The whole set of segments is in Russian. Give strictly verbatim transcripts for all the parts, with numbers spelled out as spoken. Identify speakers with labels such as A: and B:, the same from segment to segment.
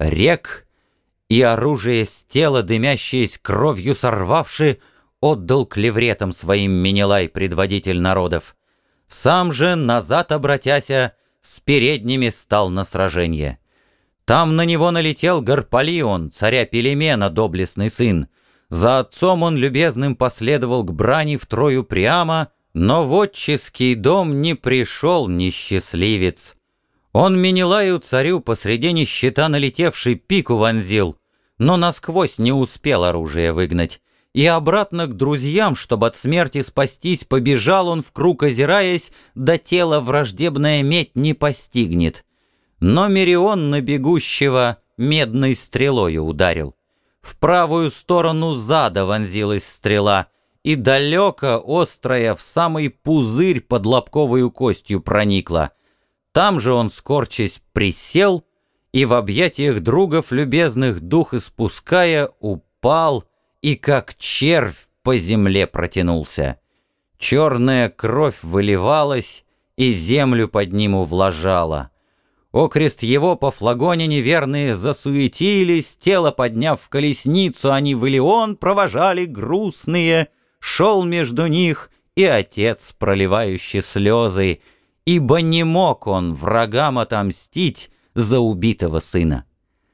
A: рек, и оружие с тела, дымящееся кровью сорвавши, отдал клевретам своим Менелай, предводитель народов. Сам же, назад обратяся, с передними стал на сраженье. Там на него налетел Гарпалион, царя Пелемена, доблестный сын. За отцом он любезным последовал к брани в Трою прямо, но в отческий дом не пришел несчастливец. Он Менелаю царю посреди нищета налетевший пику вонзил, но насквозь не успел оружие выгнать. И обратно к друзьям, чтобы от смерти спастись, побежал он, в круг озираясь, до тела враждебная медь не постигнет. Но Мерион на бегущего медной стрелою ударил. В правую сторону зада вонзилась стрела, и далеко острая в самый пузырь под лобковую костью проникла. Там же он, скорчась, присел, и в объятиях другов любезных дух испуская, упал, и как червь по земле протянулся. Черная кровь выливалась, и землю под ним увлажала. Окрест его по флагоне неверные засуетились, тело подняв в колесницу, они в Илион провожали грустные, шел между них и отец, проливающий слезы, ибо не мог он врагам отомстить за убитого сына.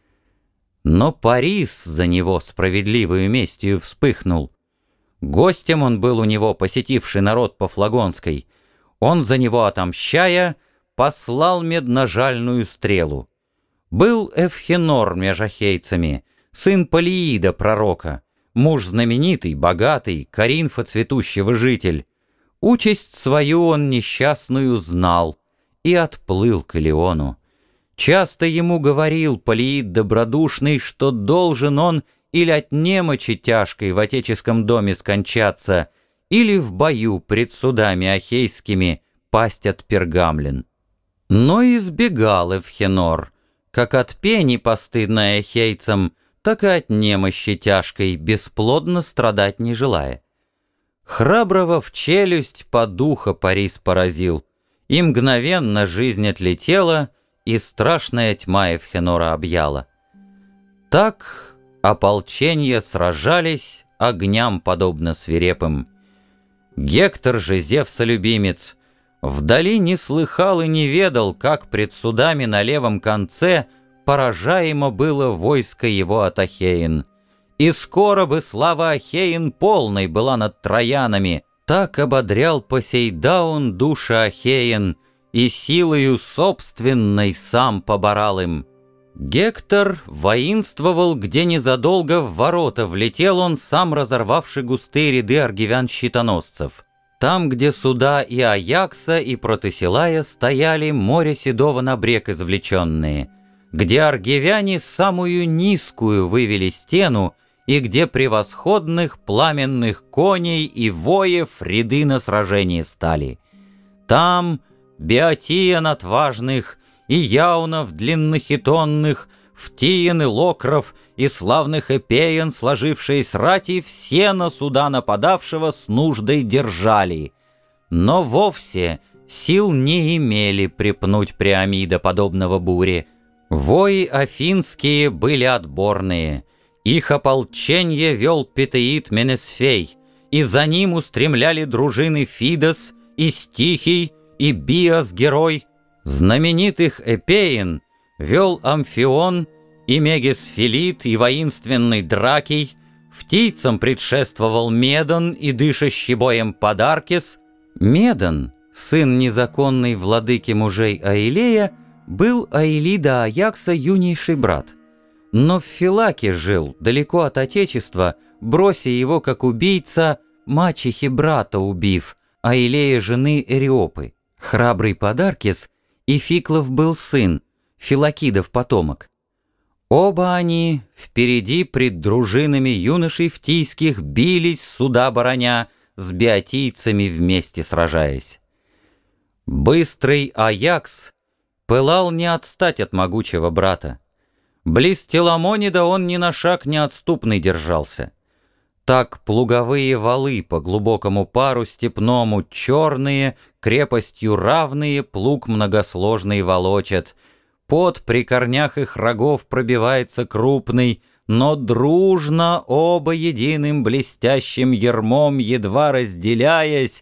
A: Но Парис за него справедливою местью вспыхнул. Гостем он был у него, посетивший народ по Флагонской. Он за него отомщая, послал медножальную стрелу. Был Эвхенор меж ахейцами, сын Полиида пророка, муж знаменитый, богатый, Коринфа цветущего житель. Участь свою он несчастную знал и отплыл к Илиону. Часто ему говорил Полиид добродушный, что должен он или от немочи тяжкой в отеческом доме скончаться, или в бою пред судами ахейскими пасть от пергамлин. Но избегал Эвхенор, как от пени постыдной ахейцам, так и от немощи тяжкой, бесплодно страдать не желая. Храброго в челюсть по духа Парис поразил, и мгновенно жизнь отлетела, и страшная тьма Эвхенора объяла. Так ополченья сражались огням подобно свирепым. Гектор же, Зевса-любимец, вдали не слыхал и не ведал, как пред судами на левом конце поражаемо было войско его от Ахеин. И скоро бы слава Ахеин полной была над троянами, так ободрял Посейдаун души Ахеин, и силою собственной сам поборал им. Гектор воинствовал, где незадолго в ворота влетел он, сам разорвавший густые ряды аргивян-щитоносцев. Там, где суда и Аякса, и Протесилая стояли, море седого на брег извлеченные, где аргивяне самую низкую вывели стену, и где превосходных пламенных коней и воев ряды на сражении стали. Там Беотиян отважных, и Яунов длиннохитонных, Втиен и Локров, и славных Эпеян, сложившие рати, все на суда нападавшего с нуждой держали. Но вовсе сил не имели припнуть Приамида, подобного буре. Вои афинские были отборные. Их ополченье вел Петеид Менесфей, и за ним устремляли дружины Фидос, и Стихий, и Биос-герой. Знаменитых Эпеин вел Амфион, и Мегесфилит, и воинственный Дракий. Фтийцам предшествовал Медон и дышащий боем Подаркес. Медон, сын незаконной владыки мужей Аилея, был Аилида Аякса юнейший брат. Но в Филаке жил, далеко от отечества, брося его, как убийца, мачехи брата убив, Аилея жены Эриопы. Храбрый Подаркес, и Фиклов был сын, Филакидов потомок. Оба они впереди пред дружинами юношей фтийских бились, суда бороня, с беотийцами вместе сражаясь. Быстрый Аякс пылал не отстать от могучего брата. Близ Теламонида он ни на шаг неотступный держался. Так плуговые валы по глубокому пару степному черные, крепостью равные плуг многосложный волочат. пот при корнях их рогов пробивается крупный, но дружно оба единым блестящим ермом, едва разделяясь,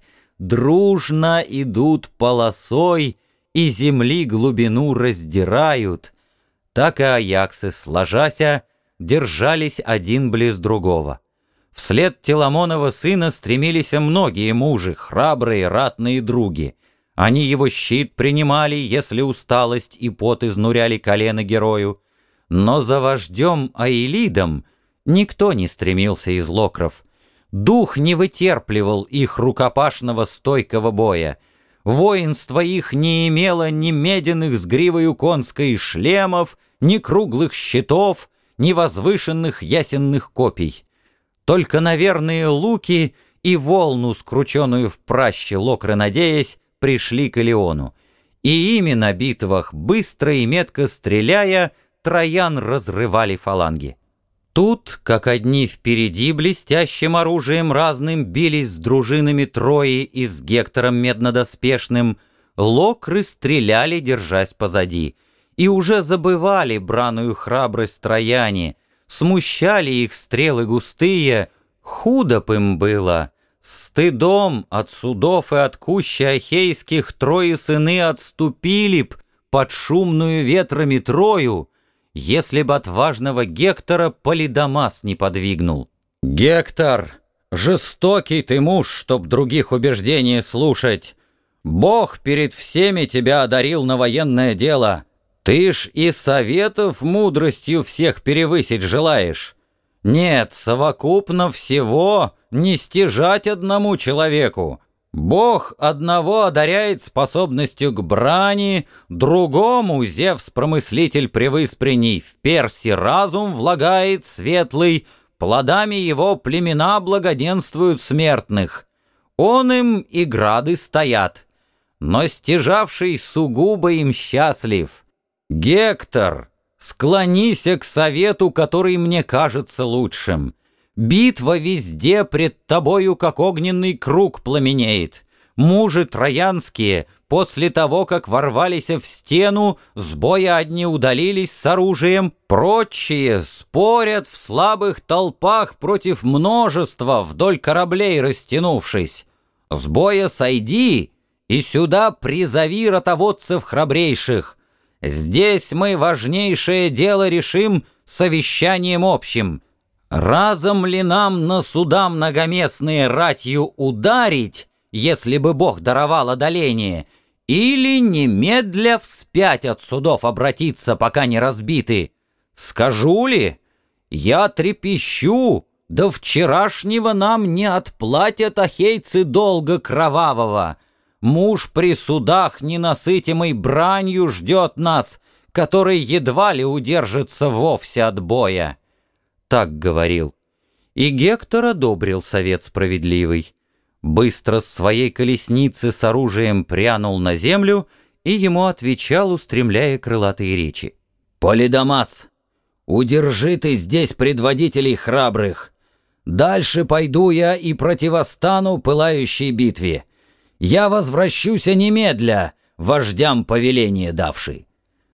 A: дружно идут полосой и земли глубину раздирают. Так и аяксы, сложася, держались один близ другого. Вслед Теламонова сына стремились многие мужи, храбрые, ратные други. Они его щит принимали, если усталость и пот изнуряли колено герою. Но за вождем Аилидом никто не стремился из локров. Дух не вытерпливал их рукопашного стойкого боя. Воинство их не имело ни меденных с гривою конской шлемов, ни круглых щитов, ни возвышенных ясенных копий. Только на верные луки и волну, скрученную в праще локры надеясь, пришли к Илиону. И ими на битвах, быстро и метко стреляя, троян разрывали фаланги. Тут, как одни впереди блестящим оружием разным бились с дружинами Трои и с Гектором меднодоспешным, локры стреляли, держась позади, и уже забывали браную храбрость трояне, смущали их стрелы густые, худо б им было. Стыдом от судов и от кущи ахейских Трои сыны отступили б под шумную ветрами Трою, если б отважного Гектора Полидамас не подвигнул. «Гектор, жестокий ты муж, чтоб других убеждений слушать. Бог перед всеми тебя одарил на военное дело. Ты ж и советов мудростью всех перевысить желаешь. Нет, совокупно всего не стяжать одному человеку. Бог одного одаряет способностью к брани, другому Зевс-промыслитель превыспренний в Перси разум влагает светлый, плодами его племена благоденствуют смертных. Он им и грады стоят, но стяжавший сугубо им счастлив. Гектор, склонися к совету, который мне кажется лучшим. Битва везде пред тобою, как огненный круг, пламенеет. Мужи троянские, после того, как ворвались в стену, с боя одни удалились с оружием, прочие спорят в слабых толпах против множества, вдоль кораблей растянувшись. С боя сойди и сюда призови ротоводцев храбрейших. Здесь мы важнейшее дело решим совещанием общим. Разом ли нам на суда многоместные ратью ударить, если бы Бог даровал одоление, или немедля вспять от судов обратиться, пока не разбиты? Скажу ли? Я трепещу, до вчерашнего нам не отплатят ахейцы долга кровавого. Муж при судах ненасытимой бранью ждет нас, который едва ли удержится вовсе от боя. Так говорил. И Гектор одобрил совет справедливый. Быстро с своей колесницы с оружием прянул на землю и ему отвечал, устремляя крылатые речи. «Полидамас, удержи ты здесь предводителей храбрых. Дальше пойду я и противостану пылающей битве. Я возвращуся немедля, вождям повеление давший».